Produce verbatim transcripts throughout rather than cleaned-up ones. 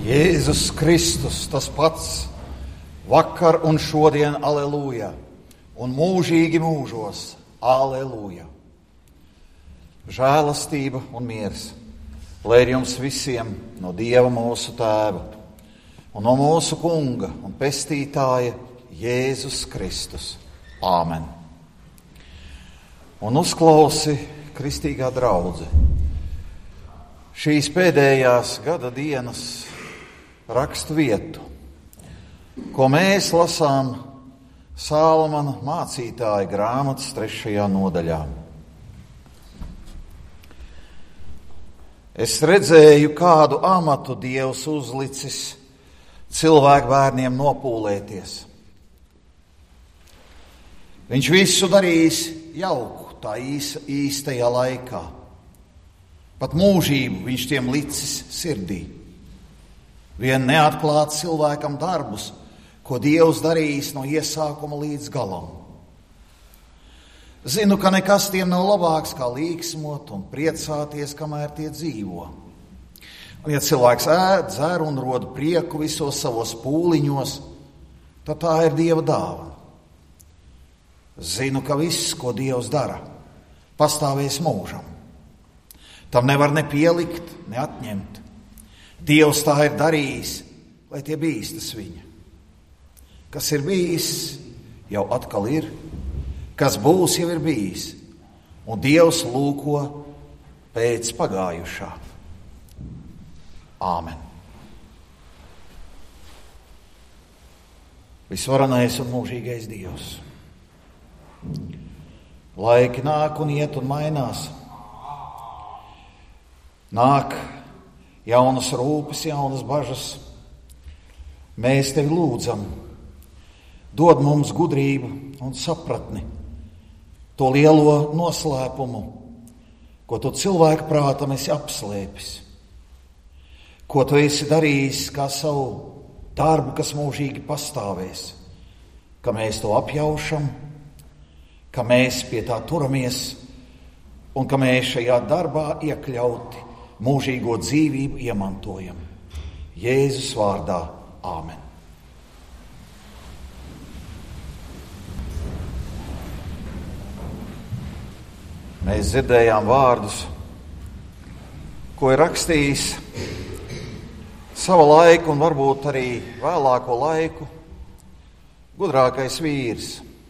Jēzus Kristus, tas pats, vakar un šodien, aleluja, un mūžīgi mūžos, aleluja. Žēlastība un miers, lai ir jums visiem no Dieva mūsu Tēva un no mūsu Kunga un Pestītāja Jēzus Kristus. Āmen. Un uzklausi, kristīgā draudze, šīs pēdējās gada dienas rakstu vietu, ko mēs lasām Sālamana mācītāja grāmatas trešajā nodaļā. Es redzēju, kādu amatu Dievs uzlicis cilvēku bērniem nopūlēties. Viņš visu darīs jauku tā īsa, īstajā laikā. Pat mūžību viņš tiem licis sirdī. Vien neatklāt cilvēkam darbus, ko Dievs darīs no iesākuma līdz galam. Zinu, ka nekas tiem nav labāks, kā līksmot un priecāties, kamēr tie dzīvo. Un ja cilvēks ēd, dzer un rod prieku visos savos pūliņos, tad tā ir Dieva dāvana. Zinu, ka viss, ko Dievs dara, pastāvēs mūžam. Tam nevar ne pielikt, ne atņemt. Dievs tā ir darījis, lai tie bīstas viņa. Kas ir bijis, jau atkal ir. Kas būs, jau ir bijis. Un Dievs lūko pēc pagājušā. Āmen. Visvarenais un mūžīgais Dievs. Laiki nāk un iet un mainās. Nāk jaunas rūpes, jaunas bažas. Mēs tevi lūdzam, dod mums gudrību un sapratni, to lielo noslēpumu, ko tu cilvēku prātam esi apslēpis, ko tu esi darījis kā savu darbu, kas mūžīgi pastāvēs, ka mēs to apjaušam, ka mēs pie tā turamies un ka mēs šajā darbā iekļauti mūžīgo dzīvību iemantojam. Jēzus vārdā. Āmen. Mēs dzirdējām vārdus, ko ir rakstījis sava laika un varbūt arī vēlāko laiku gudrākais vīrs,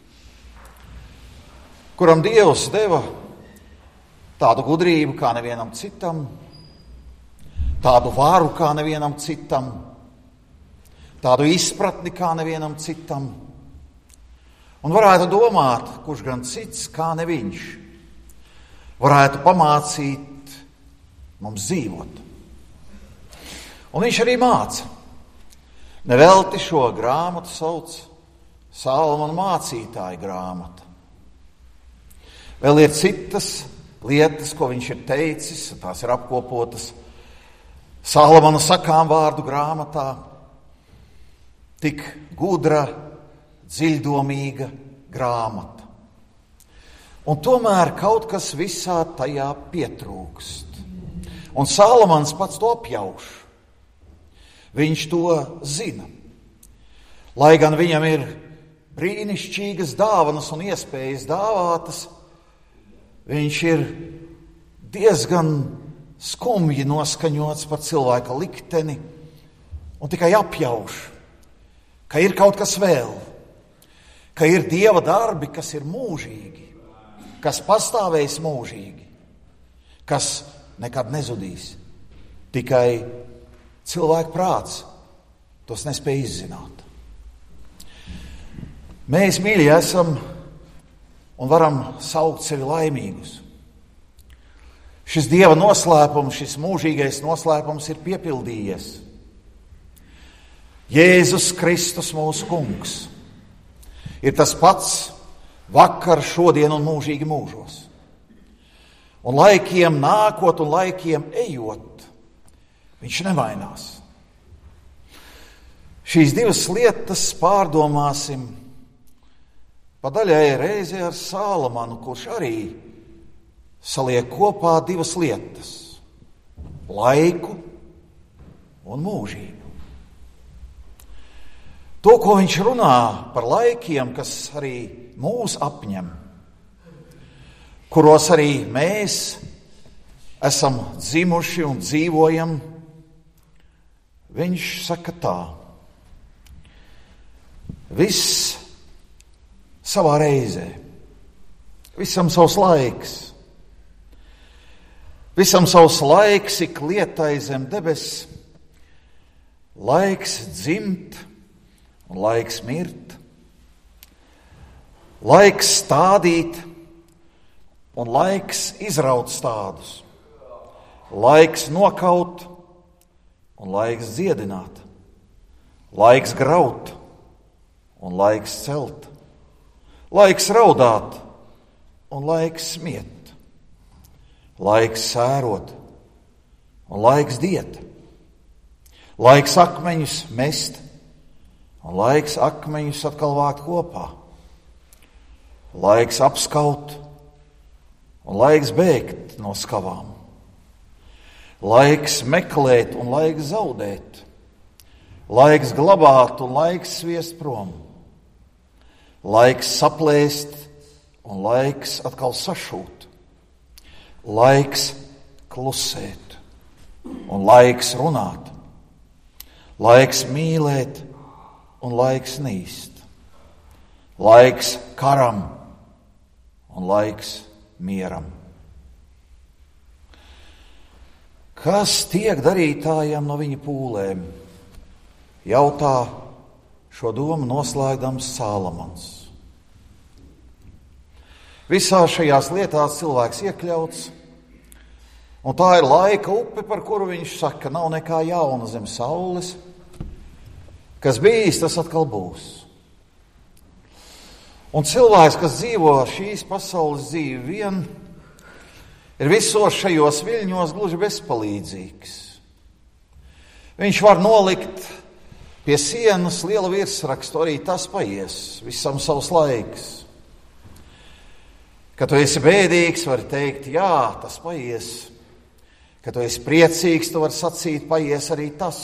kuram Dievs deva tādu gudrību kā nevienam citam, tādu varu kā nevienam citam, tādu izpratni kā nevienam citam. Un varētu domāt, kurš gan cits kā ne viņš varētu pamācīt mums dzīvot. Un viņš arī māca. Nevelti šo grāmatu sauc Sālamana mācītāja grāmata. Vēl ir citas lietas, ko viņš ir teicis, tās ir apkopotas Sālamana sakām vārdu grāmatā. Tik gudra, dziļdomīga grāmata. Un tomēr kaut kas visā tajā pietrūkst. Un Sālamans pats to apjauš. Viņš to zina. Lai gan viņam ir brīnišķīgas dāvanas un iespējas dāvātas, viņš ir diezgan skumji noskaņots par cilvēka likteni un tikai apjauš, ka ir kaut kas vēl, ka ir Dieva darbi, kas ir mūžīgi, kas pastāvēs mūžīgi, kas nekad nezudīs. Tikai cilvēka prāts tos nespēj izzināt. Mēs, mīļi, esam un varam saukt sevi laimīgus. Šis Dieva noslēpums, šis mūžīgais noslēpums ir piepildījies. Jēzus Kristus, mūsu Kungs, ir tas pats vakar, šodien un mūžīgi mūžos. Un laikiem nākot un laikiem ejot, viņš nemainās. Šīs divas lietas pārdomāsim pa daļai reizē ar Sālamanu, kurš arī saliek kopā divas lietas – laiku un mūžību. To, ko viņš runā par laikiem, kas arī mūs apņem, kuros arī mēs esam dzimuši un dzīvojam, viņš saka tā: viss savā reizē, visam savs laiks, visam savs laiks ik lietai zem debes, laiks dzimt un laiks mirt, laiks stādīt un laiks izraut stādus, laiks nokaut un laiks dziedināt, laiks graut un laiks celt, laiks raudāt un laiks smiet, laiks sērot un laiks diet, laiks akmeņus mest un laiks akmeņus atkal vākt kopā, laiks apskaut un laiks bēgt no skavām, laiks meklēt un laiks zaudēt, laiks glabāt un laiks sviest prom, laiks saplēst un laiks atkal sašūt, laiks klusēt un laiks runāt, laiks mīlēt un laiks nīst, laiks karam un laiks mieram. Kas tiek darītājam no viņa pūlēm? Jautā šo domu noslēgdams Sālamans. Visā šajās lietās cilvēks iekļauts, un tā ir laika upe, par kuru viņš saka, nav nekā jauna zem saules. Kas bijis, tas atkal būs. Un cilvēks, kas dzīvo šīs pasaules dzīvi vien, ir visos šajos viļņos gluži bezpalīdzīgs. Viņš var nolikt pie sienas lielu virsrakstu, arī tas paies, visam savs laiks. Kad tu esi bēdīgs, vari teikt, jā, tas paies. Kad tu esi priecīgs, tu vari sacīt, paies arī tas.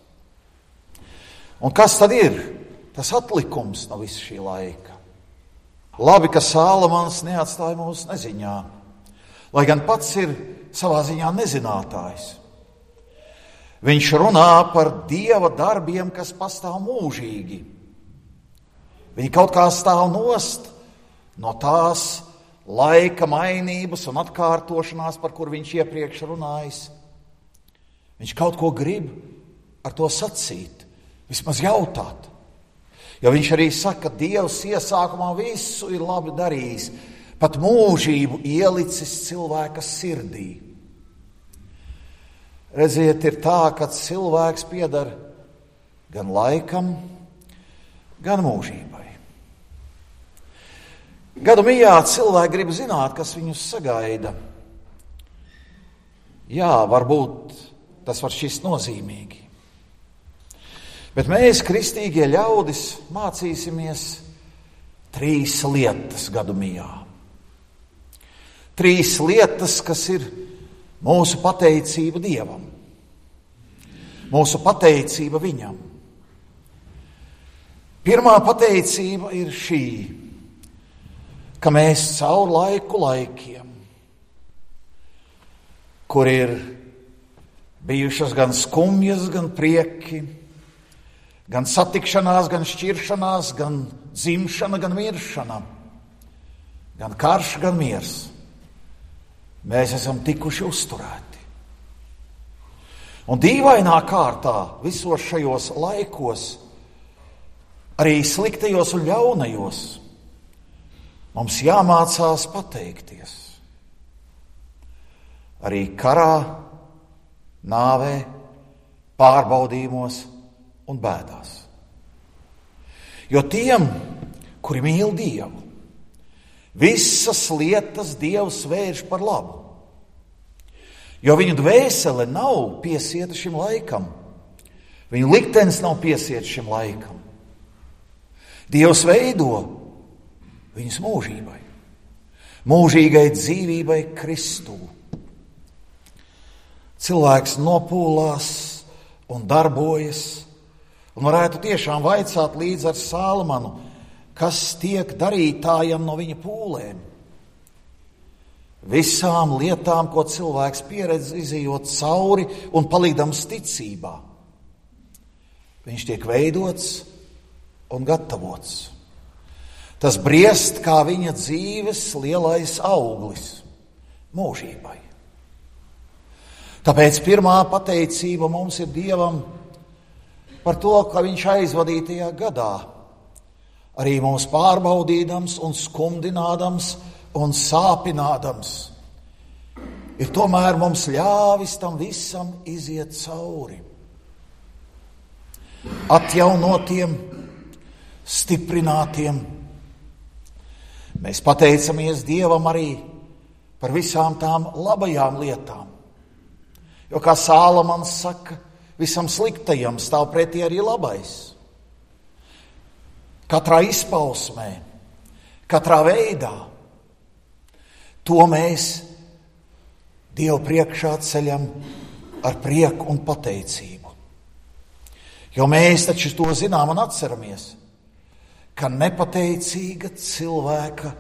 Un kas tad ir tas atlikums no visa šī laika? Labi, ka Sālamans neatstāja mūs neziņā, lai gan pats ir savā ziņā nezinātājs. Viņš runā par Dieva darbiem, kas pastāv mūžīgi. Viņi kaut kā stāv nost no tās laika mainības un atkārtošanās, par kur viņš iepriekš runājis. Viņš kaut ko grib ar to sacīt, vismaz jautāt. Jo viņš arī saka, ka Dievs iesākumā visu ir labi darījis, pat mūžību ielicis cilvēka sirdī. Redziet, ir tā, ka cilvēks pieder gan laikam, gan mūžībai. Gadu mijā cilvēki grib zināt, kas viņus sagaida. Jā, varbūt tas var šķist nozīmīgi. Bet mēs, kristīgie ļaudis, mācīsimies trīs lietas gadu mijā. Trīs lietas, kas ir mūsu pateicība Dievam, mūsu pateicība Viņam. Pirmā pateicība ir šī, ka mēs caur laiku laikiem, kur ir bijušas gan skumjas, gan prieki, gan satikšanās, gan šķiršanās, gan dzimšana, gan miršana, gan karš, gan miers, mēs esam tikuši uzturēti. Un dīvainā kārtā visos šajos laikos, arī sliktajos un ļaunajos, mums jāmācās pateikties. Arī karā, nāvē, pārbaudījumos un bēdās. Jo tiem, kuri mīl Dievu, visas lietas Dievs vērš par labu. Jo viņu dvēsele nav piesieta šim laikam. Viņu liktenis nav piesieta šim laikam. Dievs veido viņus mūžībai. Mūžīgai dzīvībai Kristū. Cilvēks nopūlās un darbojas, Un varētu tiešām vaicāt līdz ar Salmanu, kas tiek darītājam no viņa pūlēm. Visām lietām, ko cilvēks pieredz, izejot cauri un palikdams ticībā. Viņš tiek veidots un gatavots. Tas briest kā viņa dzīves lielais auglis mūžībai. Tāpēc pirmā pateicība mums ir Dievam par to, ka viņš aizvadītajā gadā arī mūs pārbaudīdams un skumdinādams un sāpinādams ir tomēr mums ļāvis tam visam iziet cauri. Atjaunotiem, stiprinātiem. Mēs pateicamies Dievam arī par visām tām labajām lietām. Jo, kā Sālamans saka, visam sliktajam stāv pretī arī labais. Katrā izpausmē, katrā veidā. To mēs Dievu priekšā ceļam ar prieku un pateicību. Jo mēs taču to zinām un atceramies, ka nepateicīga cilvēka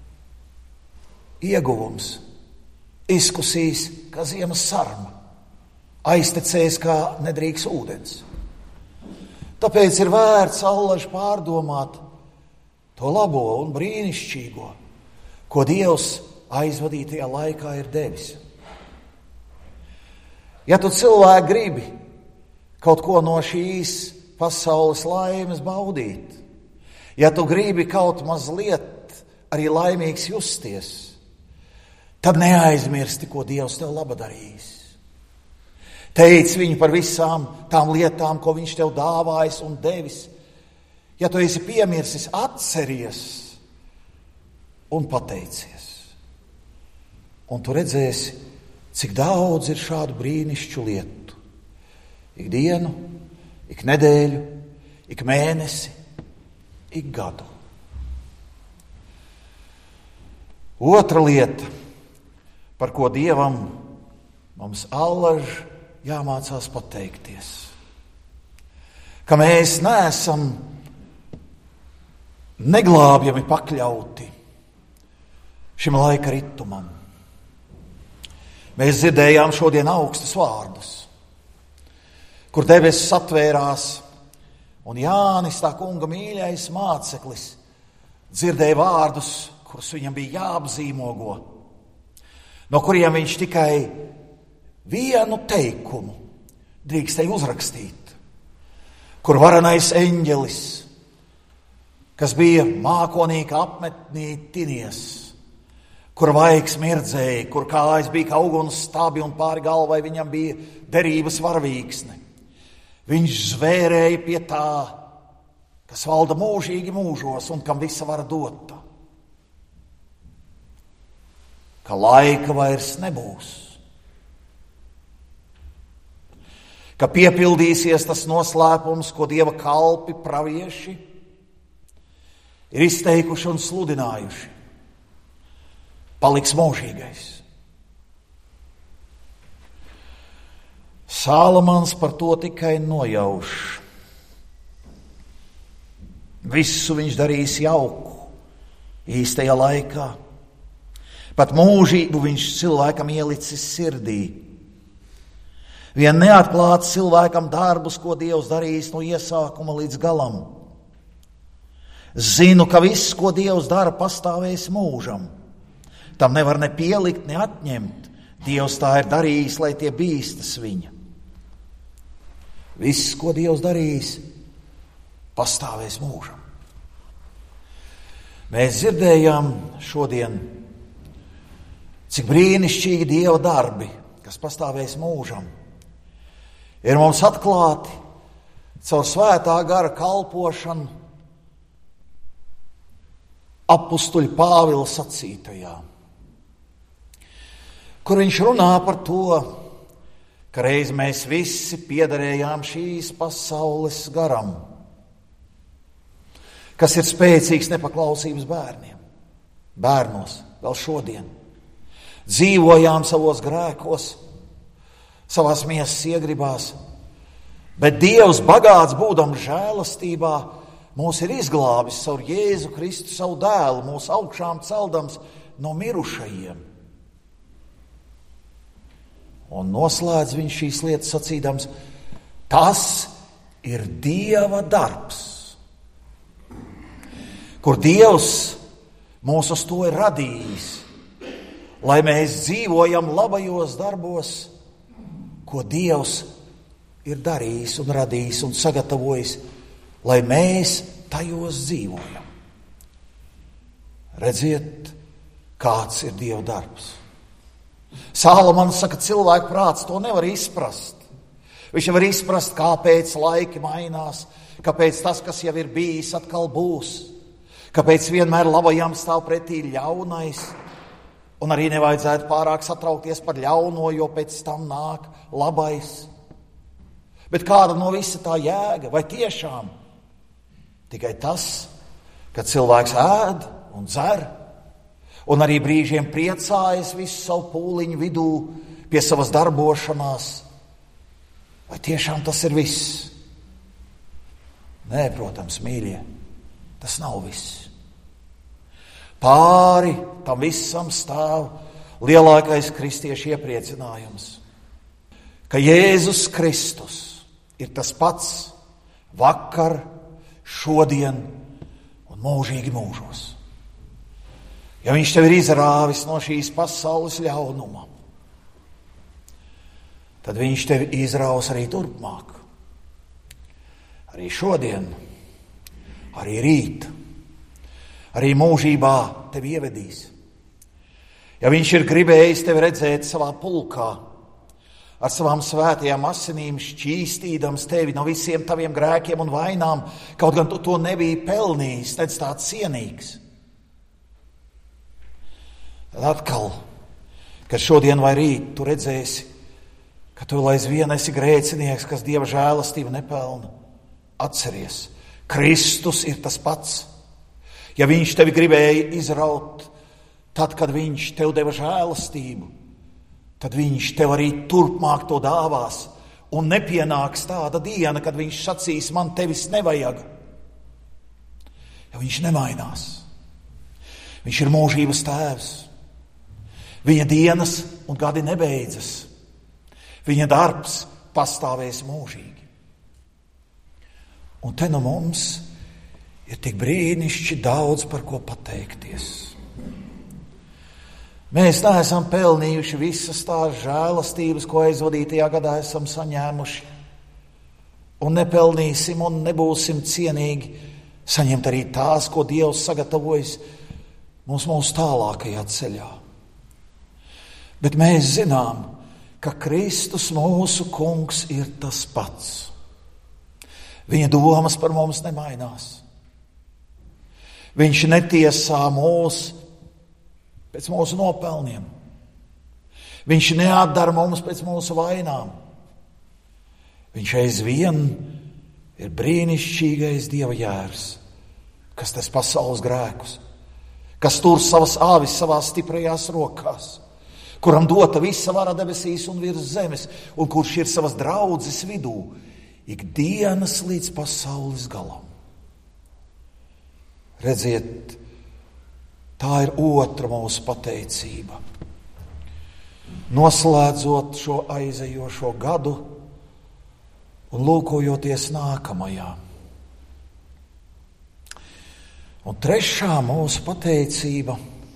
ieguvums izkusīs kā ziemas sarma, aiztecēs kā nedrīks ūdens. Tāpēc ir vērts allaž pārdomāt to labo un brīnišķīgo, ko Dievs aizvadītajā laikā ir devis. Ja tu cilvēki gribi kaut ko no šīs pasaules laimes baudīt, ja tu gribi kaut mazliet arī laimīgs justies, tad neaizmirsti, ko Dievs tev laba darījis. Teic viņu par visām tām lietām, ko viņš tev dāvājis un devis. Ja tu esi piemirsis, atceries un pateicies. Un tu redzēsi, cik daudz ir šādu brīnišķu lietu. Ik dienu, ik nedēļu, ik mēnesi, ik gadu. Otra lieta, par ko Dievam mums allaž jāmācās pateikties, ka mēs neesam neglābjami pakļauti šim laika ritmam. Mēs dzirdējām šodien augstus vārdus, kur debesis atvērās, un Jānis, tā kunga mīļais māceklis, dzirdēja vārdus, kurus viņam bija jāapzīmogo, no kuriem viņš tikai vienu teikumu drīkstēja uzrakstīt, kur varenais eņģelis, kas bija mākonīgi apmetnī tinies, kur vaigs mirdzēja, kur kājas bija kā uguns stabi un pāri galvai viņam bija derības varavīksne. Viņš zvērēja pie tā, kas valda mūžīgi mūžos un kam visa vara dota, ka laika vairs nebūs, ka piepildīsies tas noslēpums, ko Dieva kalpi pravieši ir izteikuši un sludinājuši. Paliks mūžīgais. Sālamans par to tikai nojauš. Visu viņš darīs jauku, īstajā laikā. Pat mūžību viņš cilvēkam ielicis sirdī. Vien neatklāt cilvēkam darbus, ko Dievs darīs no iesākuma līdz galam. Zinu, ka viss, ko Dievs dara, pastāvēs mūžam. Tam nevar ne pielikt, ne atņemt. Dievs tā ir darījis, lai tie bīstas viņa. Viss, ko Dievs darīs, pastāvēs mūžam. Mēs dzirdējām šodien, cik brīnišķīgi Dieva darbi, kas pastāvēs mūžam, ir mums atklāti caur svētā gara kalpošanu apustuļa Pāvila sacītajā, kur viņš runā par to, ka reiz mēs visi piederējām šīs pasaules garam, kas ir spēcīgs nepaklausības bērniem, bērnos vēl šodien. Dzīvojām savos grēkos, savās miesas iegribās, Bet Dievs bagāts būdams žēlastībā mūs ir izglābis caur Jēzu Kristu savu dēlu, mūs augšām celdams no mirušajiem. Un noslēdz viņš šīs lietas sacīdams, tas ir Dieva darbs, kur Dievs mūs uz to ir radījis, lai mēs dzīvojam labajos darbos, ko Dievs ir darījis un radījis un sagatavojis, lai mēs tajos dzīvojam. Redziet, kāds ir Dieva darbs. Sālamans saka, cilvēku prāts to nevar izprast. Viņš nevar izprast, kāpēc laiki mainās, kāpēc tas, kas jau ir bijis, atkal būs, kāpēc vienmēr labajam stāv pretī ļaunais, un arī nevajadzētu pārāk satraukties par ļauno, jo pēc tam nāk labais. Bet kāda no visa tā jēga? Vai tiešām tikai tas, ka cilvēks ēd un dzer, un arī brīžiem priecājas visu savu pūliņu vidū pie savas darbošanās? Vai tiešām tas ir viss? Nē, protams, mīļie, tas nav viss. Pāri tam visam stāv lielākais kristiešu iepriecinājums, ka Jēzus Kristus ir tas pats vakar, šodien un mūžīgi mūžos. Ja viņš tev ir izrāvis no šīs pasaules ļaunuma, tad viņš tevi izraus arī turpmāk. Arī šodien, arī rīt, arī mūžībā tevi ievedīs. Ja viņš ir gribējis tevi redzēt savā pulkā, ar savām svētajām asinīm šķīstīdams tevi no visiem taviem grēkiem un vainām, kaut gan tu to nebija pelnījis, nedz tāds cienīgs. Tad atkal, kad šodien vai rīt tu redzēsi, ka tu vēl aizvien esi grēcinieks, kas Dieva žēlastību nepelna, atceries, Kristus ir tas pats. Ja viņš tevi gribēja izraut, tad, kad viņš tev deva žēlastību, tad viņš tev arī turpmāk to dāvās, un nepienāks tāda diena, kad viņš sacīs, man tevis nevajag. Jo viņš nemainās. Viņš ir mūžības tēvs. Viņa dienas un gadi nebeidzas. Viņa darbs pastāvēs mūžīgi. Un te no mums ir tik brīnišķi daudz par ko pateikties. Mēs neesam pelnījuši visas tās žēlastības, ko aizvadītajā gadā esam saņēmuši, un nepelnīsim un nebūsim cienīgi saņemt arī tās, ko Dievs sagatavojas mums mūsu tālākajā ceļā. Bet mēs zinām, ka Kristus mūsu kungs ir tas pats. Viņa domas par mums nemainās. Viņš netiesā mūs pēc mūsu nopelniem. Viņš neatdara mums pēc mūsu vainām. Viņš aizvien ir brīnišķīgais Dieva jērs, kas tas pasaules grēkus, kas tur savas āvis savās stiprajās rokās, kuram dota visa vara debesīs un virs zemes, un kurš ir savas draudzes vidū, ikdienas līdz pasaules galam. Redziet, tā ir otra mūsu pateicība. Noslēdzot šo aizejošo gadu un lūkojoties nākamajā. Un trešā mūsu pateicība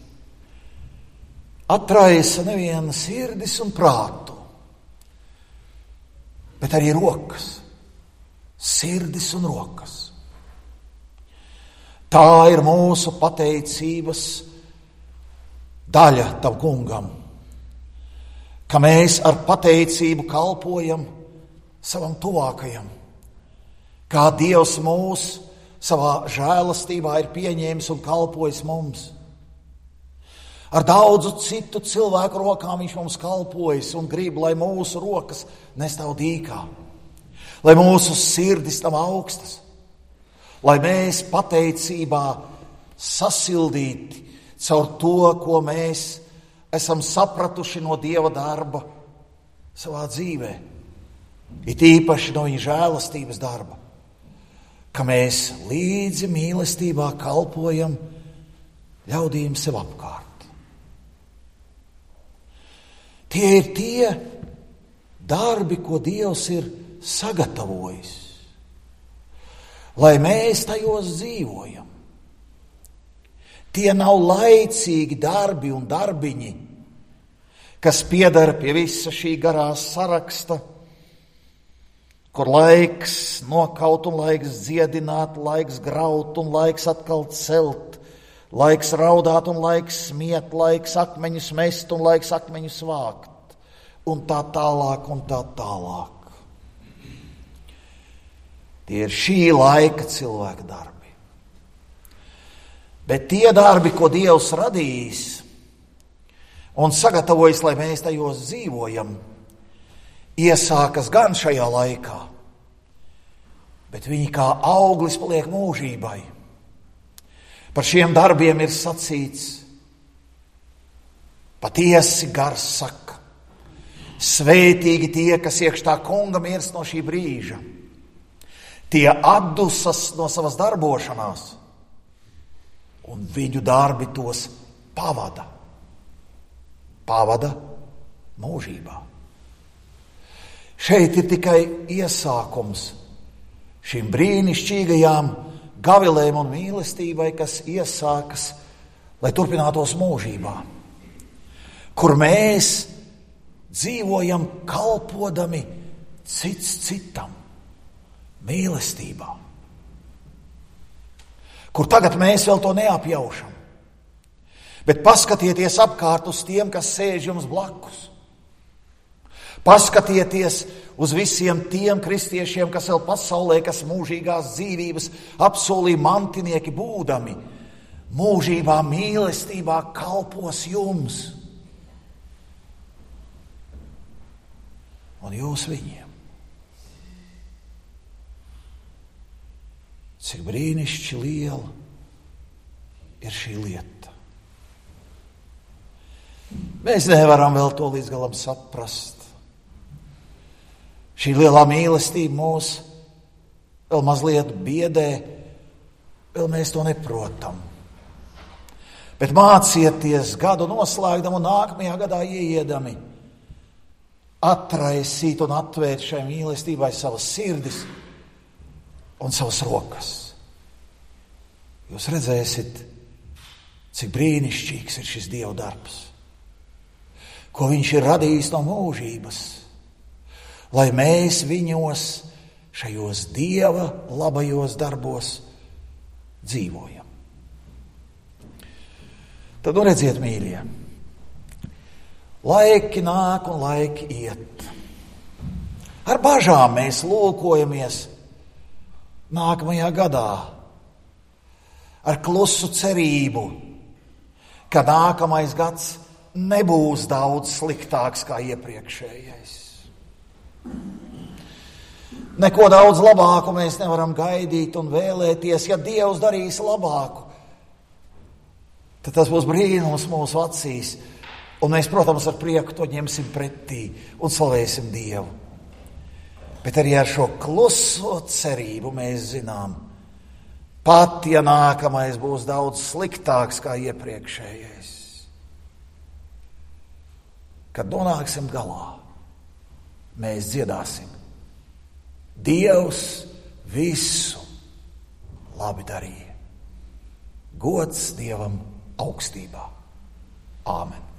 atraisa nevienu sirdis un prātu, bet arī rokas. Sirdis un rokas. Tā ir mūsu pateicības daļa tam kungam, ka mēs ar pateicību kalpojam savam tuvākajam, kā Dievs mūs savā žēlastībā ir pieņēmis un kalpojis mums. Ar daudzu citu cilvēku rokām viņš mums kalpojas un grib, lai mūsu rokas nestāv dīkā, lai mūsu sirdis tam augstas, lai mēs pateicībā sasildīti caur to, ko mēs esam sapratuši no Dieva darba savā dzīvē, it īpaši no viņa žēlastības darba, ka mēs līdzi mīlestībā kalpojam ļaudīm sev apkārt. Tie ir tie darbi, ko Dievs ir sagatavojis, lai mēs tajos dzīvojam. Tie nav laicīgi darbi un darbiņi, kas piedara pie visa šī garā saraksta, kur laiks nokaut un laiks dziedināt, laiks graut un laiks atkal celt, laiks raudāt un laiks smiet, laiks akmeņus mest un laiks akmeņus vākt, un tā tālāk un tā tālāk. Tie ir šī laika cilvēka darbi. Bet tie darbi, ko Dievs radījis un sagatavojis, lai mēs tajos dzīvojam, iesākas gan šajā laikā, bet viņi kā auglis paliek mūžībai. Par šiem darbiem ir sacīts, patiesi gars saka, svētīgi tie, kas iekš tā kunga mirst no šī brīža. Tie atdusas no savas darbošanās, un viņu darbi tos pavada. Pavada mūžībā. Šeit ir tikai iesākums šīm brīnišķīgajām gavilēm un mīlestībai, kas iesākas, lai turpinātos mūžībā, kur mēs dzīvojam kalpodami cits citam mīlestībā, kur tagad mēs vēl to neapjaušam. Bet paskatieties apkārt uz tiem, kas sēž jums blakus. Paskatieties uz visiem tiem kristiešiem, kas vēl pasaulē, kas mūžīgās dzīvības apsolīja mantinieki būdami, mūžībā mīlestībā kalpos jums. Un jūs viņiem. Cik brīnišķi liela ir šī lieta. Mēs nevaram vēl to līdz galam saprast. Šī lielā mīlestība mūs vēl mazliet biedē, vēl mēs to neprotam. Bet mācieties gadu noslēgdam un nākamajā gadā ieiedami atraisīt un atvērt šai mīlestībai savas sirdis un savas rokas. Jūs redzēsiet, cik brīnišķīgs ir šis Dieva darbs, ko viņš ir radījis no mūžības, lai mēs viņos, šajos Dieva labajos darbos dzīvojam. Tad nu redziet, mīļie, laiki nāk un laiki iet. Ar bažām mēs lūkojamies nākamajā gadā, ar klusu cerību, ka nākamais gads nebūs daudz sliktāks kā iepriekšējais. Neko daudz labāku mēs nevaram gaidīt un vēlēties. Ja Dievs darīs labāku, tad tas būs brīnums mūsu acīs, un mēs, protams, ar prieku to ņemsim pretī un slavēsim Dievu. Bet arī ar šo kluso cerību mēs zinām, pat ja nākamais būs daudz sliktāks kā iepriekšējais, kad nonāksim galā, mēs dziedāsim: Dievs visu labi darīja. Gods Dievam augstībā. Āmen.